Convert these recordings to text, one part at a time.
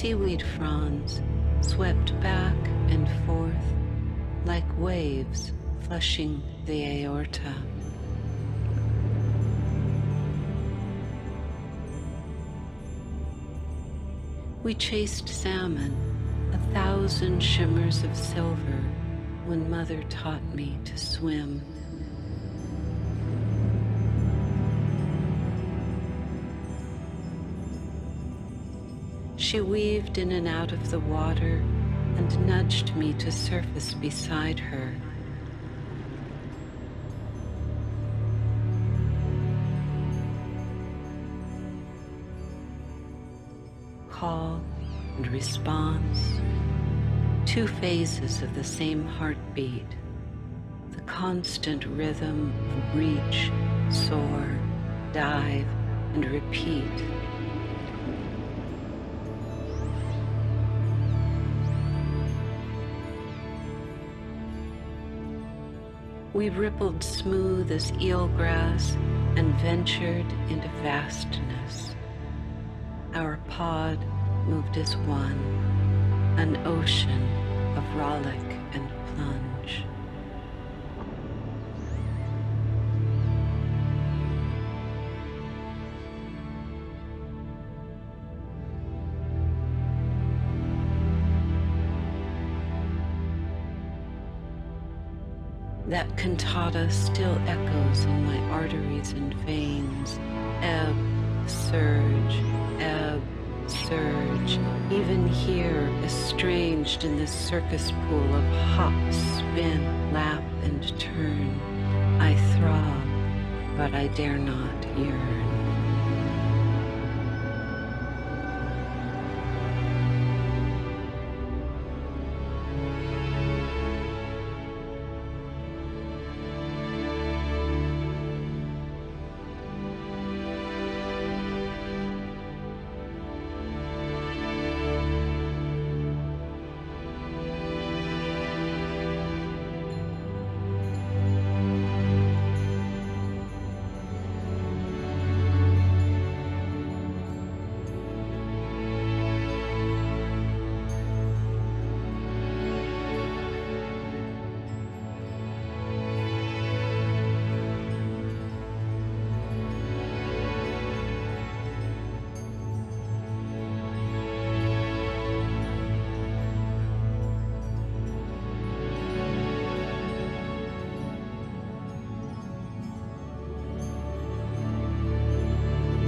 seaweed fronds swept back and forth like waves flushing the aorta. We chased salmon, 1,000 shimmers of silver, when Mother taught me to swim. She weaved in and out of the water and nudged me to surface beside her. Call and response, two phases of the same heartbeat, the constant rhythm of reach, soar, dive, and repeat. We rippled smooth as eelgrass and ventured into vastness. Our pod moved as one, an ocean of rollick and plunge. That cantata still echoes in my arteries and veins. Ebb, surge, ebb, surge. Even here, estranged in this circus pool of hop, spin, lap, and turn, I throb, but I dare not yearn.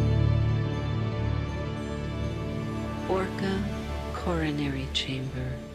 Orca coronary chamber.